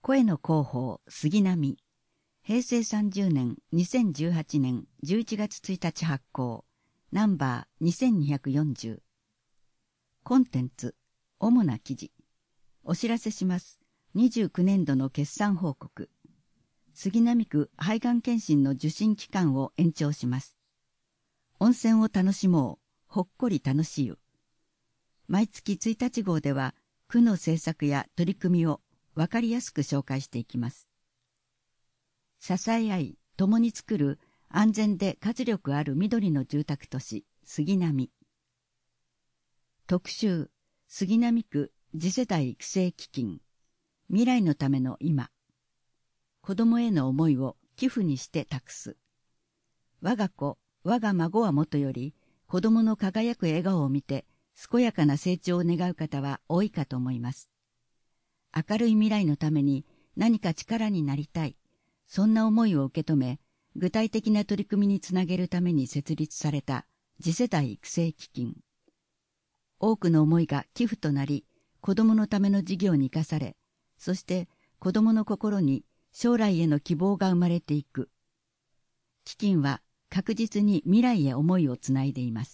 声の広報杉並、平成30年2018年11月1日発行、ナンバー2240。コンテンツ、主な記事。お知らせします。29年度の決算報告。杉並区肺がん検診の受診期間を延長します。温泉を楽しもう、ほっこり楽しゆ。毎月1日号では、区の政策や取り組みをわかりやすく紹介していきます。支え合い、共に作る安全で活力ある緑の住宅都市、杉並。特集、杉並区次世代育成基金。未来のための今。子供への思いを寄付にして託す。我が子、我が孫はもとより、子供の輝く笑顔を見て、健やかな成長を願う方は多いかと思います。明るい未来のために何か力になりたい。そんな思いを受け止め、具体的な取り組みにつなげるために設立された次世代育成基金。多くの思いが寄付となり、子供のための事業に生かされ、そして子供の心に将来への希望が生まれていく。基金は確実に未来へ思いをつないでいます。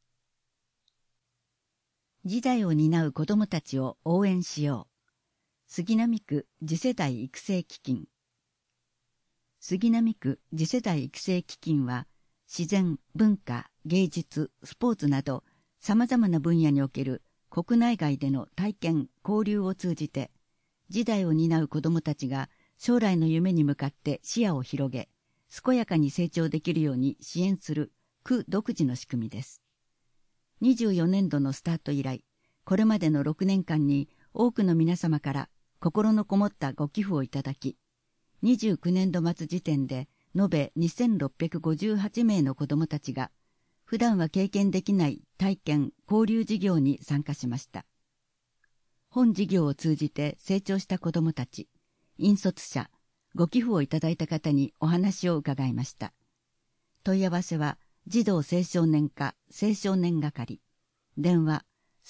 時代を担う子供たちを応援しよう。杉並区次世代育成基金。杉並区次世代育成基金は、自然、文化、芸術、スポーツなど、様々な分野における国内外での体験、交流を通じて、時代を担う子どもたちが将来の夢に向かって視野を広げ、健やかに成長できるように支援する区独自の仕組みです。24年度のスタート以来、これまでの6年間に多くの皆様から心のこもったご寄付をいただき、29年度末時点で延べ2658名の子どもたちが、普段は経験できない体験・交流事業に参加しました。本事業を通じて成長した子どもたち、引率者、ご寄付をいただいた方にお話を伺いました。問い合わせは、児童青少年課青少年係、電話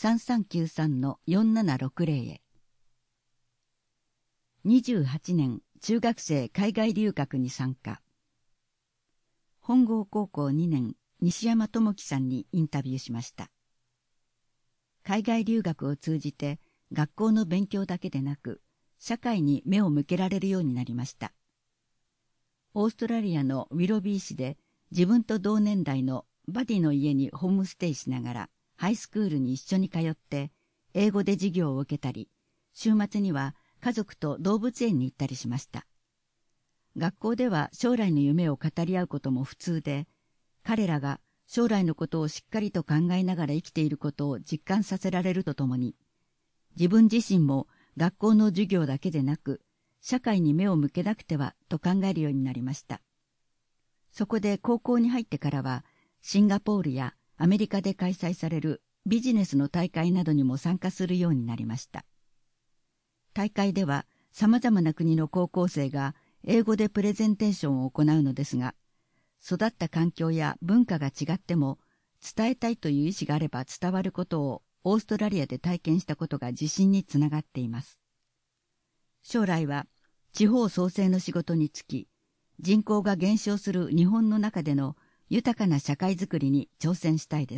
3393-4760 へ。28年中学生海外留学に参加。本郷高校2年、西山智樹さんにインタビューしました。海外留学を通じて学校の勉強だけでなく、社会に目を向けられるようになりました。オーストラリアのウィロビー市で自分と同年代のバディの家にホームステイしながらハイスクールに一緒に通って英語で授業を受けたり、週末には家族と動物園に行ったりしました。学校では将来の夢を語り合うことも普通で、彼らが将来のことをしっかりと考えながら生きていることを実感させられるとともに、自分自身も学校の授業だけでなく、社会に目を向けなくてはと考えるようになりました。そこで高校に入ってからは、シンガポールやアメリカで開催されるビジネスの大会などにも参加するようになりました。大会では様々な国の高校生が英語でプレゼンテーションを行うのですが、育った環境や文化が違っても伝えたいという意思があれば伝わることをオーストラリアで体験したことが自信につながっています。将来は地方創生の仕事に就き、人口が減少する日本の中での豊かな社会づくりに挑戦したいです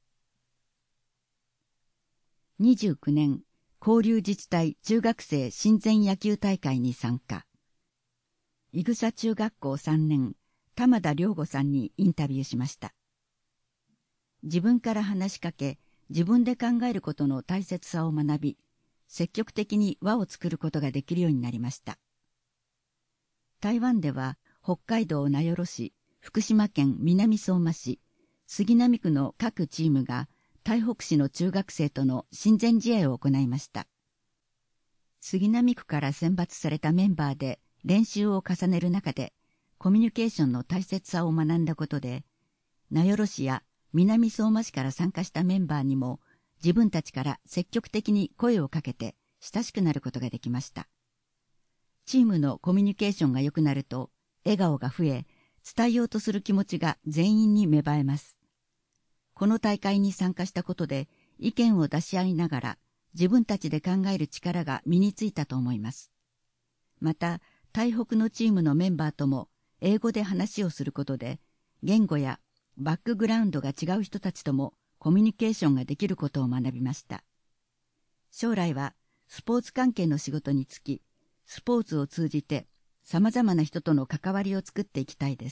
。29年、交流自治体中学生親善野球大会に参加。伊草中学校3年、玉田良吾さんにインタビューしました。自分から話しかけ、自分で考えることの大切さを学び、積極的に輪を作ることができるようになりました。台湾では北海道名寄市、福島県南相馬市、杉並区の各チームが台北市の中学生との親善試合を行いました。杉並区から選抜されたメンバーで練習を重ねる中で、コミュニケーションの大切さを学んだことで、名寄市や南相馬市から参加したメンバーにも自分たちから積極的に声をかけて親しくなることができました。チームのコミュニケーションが良くなると笑顔が増え、伝えようとする気持ちが全員に芽生えます。この大会に参加したことで意見を出し合いながら自分たちで考える力が身についたと思います。 また台北のチームのメンバーとも英語で話をすることで、言語やバックグラウンドが違う人たちともコミュニケーションができることを学びました。将来はスポーツ関係の仕事に就き、スポーツを通じて様々な人との関わりを作っていきたいです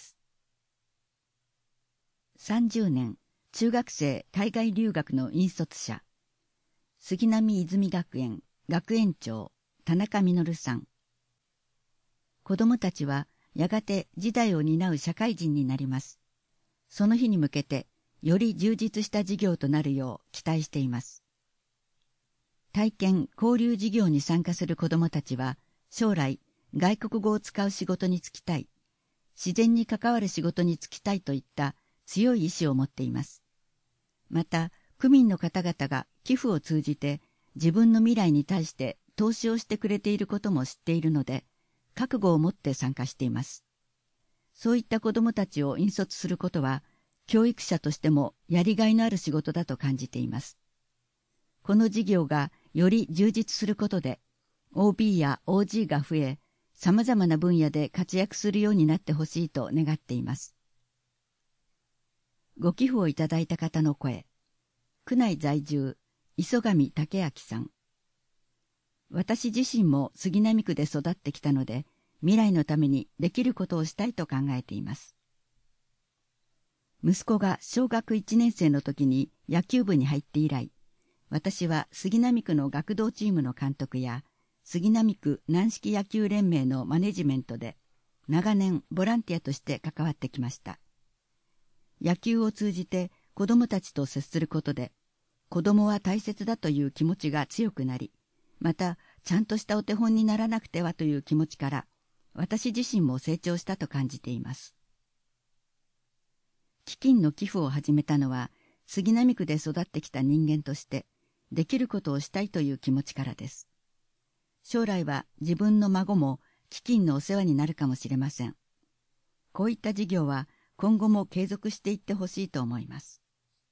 。30年、中学生海外留学の引率者、杉並泉学園学園長田中実さん。子供たちはやがて次代を担う社会人になります。その日に向けてより充実した事業となるよう期待しています。体験・交流事業に参加する子供たちは将来外国語を使う仕事に就きたい、自然に関わる仕事に就きたいといった強い意志を持っています。また、区民の方々が寄付を通じて自分の未来に対して投資をしてくれていることも知っているので、覚悟を持って参加しています。そういった子どもたちを引率することは、教育者としてもやりがいのある仕事だと感じています。この事業がより充実することで、OB や OG が増え、様々な分野で活躍するようになってほしいと願っています。ご寄付をいただいた方の声。区内在住、磯上武明さん。私自身も杉並区で育ってきたので、未来のためにできることをしたいと考えています。息子が小学1年生の時に野球部に入って以来、私は杉並区の学童チームの監督や杉並区軟式野球連盟のマネジメントで長年ボランティアとして関わってきました。野球を通じて子どもたちと接することで、子どもは大切だという気持ちが強くなり、またちゃんとしたお手本にならなくてはという気持ちから、私自身も成長したと感じています。基金の寄付を始めたのは、杉並区で育ってきた人間として、できることをしたいという気持ちからです。将来は自分の孫も基金のお世話になるかもしれません。こういった事業は今後も継続していってほしいと思います。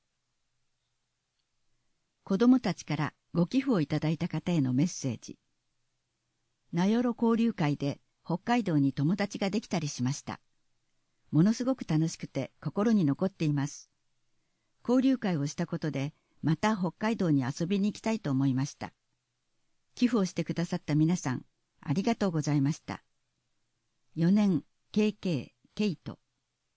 子どもたちからご寄付をいただいた方へのメッセージ。名寄交流会で北海道に友達ができたりしました。ものすごく楽しくて心に残っています。交流会をしたことでまた北海道に遊びに行きたいと思いました。寄付をしてくださった皆さん、ありがとうございました。4年、KK、ケイト。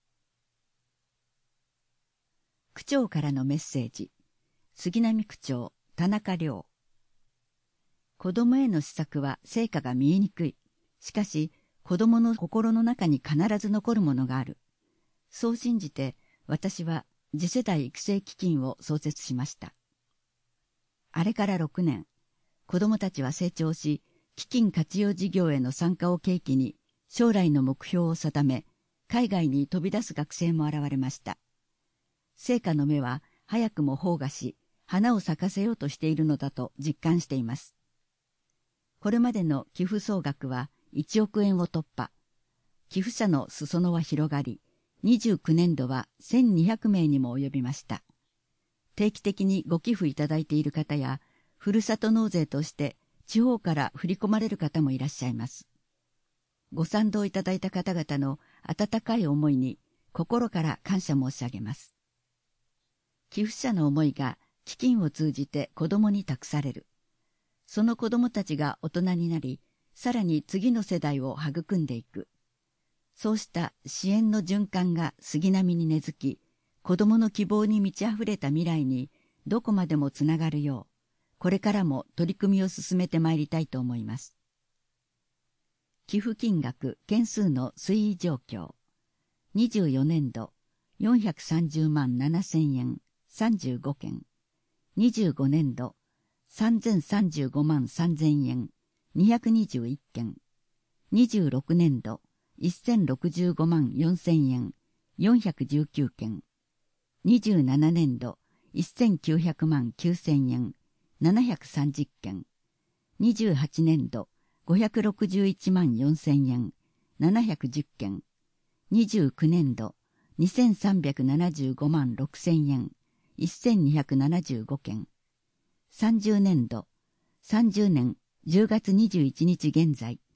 区長からのメッセージ。杉並区長、田中良。子供への施策は成果が見えにくい。しかし、子供の心の中に必ず残るものがある。そう信じて、私は次世代育成基金を創設しました。あれから6年、子供たちは成長し、基金活用事業への参加を契機に、将来の目標を定め、海外に飛び出す学生も現れました。成果の芽は早くも萌芽し、花を咲かせようとしているのだと実感しています。これまでの寄付総額は1億円を突破。寄付者の裾野は広がり、29年度は1200名にも及びました。定期的にご寄付いただいている方や、ふるさと納税として地方から振り込まれる方もいらっしゃいます。ご賛同いただいた方々の温かい思いに心から感謝申し上げます。寄付者の思いが基金を通じて子供に託される。その子供たちが大人になり、さらに次の世代を育んでいく。そうした支援の循環が杉並に根付き、子供の希望に満ち溢れた未来にどこまでもつながるよう、これからも取り組みを進めてまいりたいと思います。寄付金額、件数の推移状況。24年度、430万7000円、35件。25年度、3035万3000円、221件。26年度、1065万4000円、419件。27年度、1900万9000円、730件。28年度、561万4000円、710件。29年度、2375万6000円、1275件。30年度、30年10月21日現在、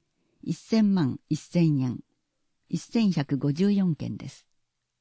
1000万1000円、1154件です。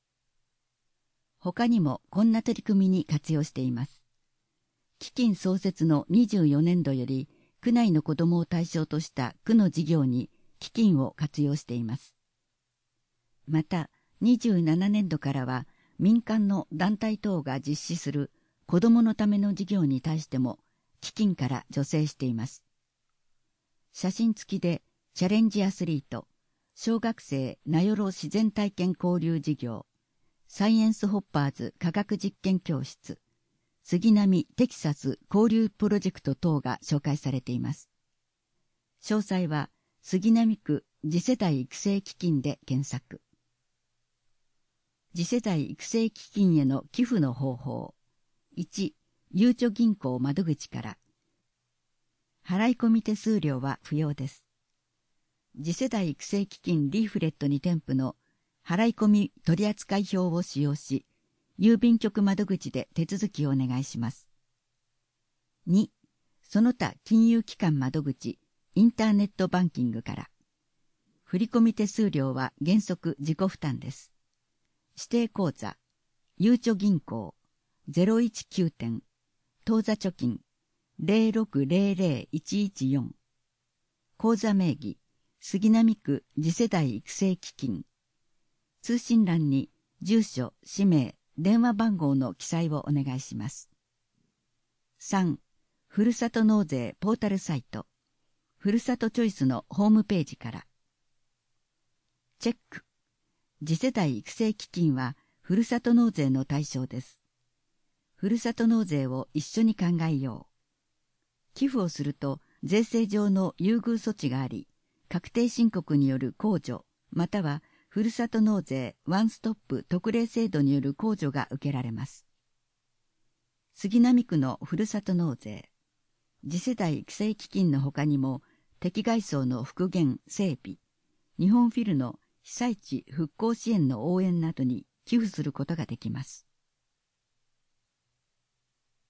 他にもこんな取り組みに活用しています。基金創設の24年度より、区内の子どもを対象とした区の事業に基金を活用しています。また、27年度からは民間の団体等が実施する子どものための事業に対しても基金から助成しています。写真付きでチャレンジアスリート、小学生名寄自然体験交流事業、サイエンスホッパーズ科学実験教室、杉並テキサス交流プロジェクト等が紹介されています。詳細は杉並区次世代育成基金で検索。次世代育成基金への寄付の方法。1、ゆうちょ銀行窓口から。払い込み手数料は不要です。次世代育成基金リーフレットに添付の払い込み取扱表を使用し、郵便局窓口で手続きをお願いします。2、その他金融機関窓口、インターネットバンキングから。振込手数料は原則自己負担です。指定口座、ゆうちょ銀行、019点、当座貯金、0600114。口座名義、杉並区次世代育成基金。通信欄に住所、氏名、電話番号の記載をお願いします。3、ふるさと納税ポータルサイト、ふるさとチョイスのホームページから。チェック。次世代育成基金はふるさと納税の対象です。ふるさと納税を一緒に考えよう。寄付をすると税制上の優遇措置があり、確定申告による控除、またはふるさと納税ワンストップ特例制度による控除が受けられます。杉並区のふるさと納税、次世代育成基金のほかにも、敵外装の復元・整備、日本フィルの被災地復興支援の応援などに寄付することができます。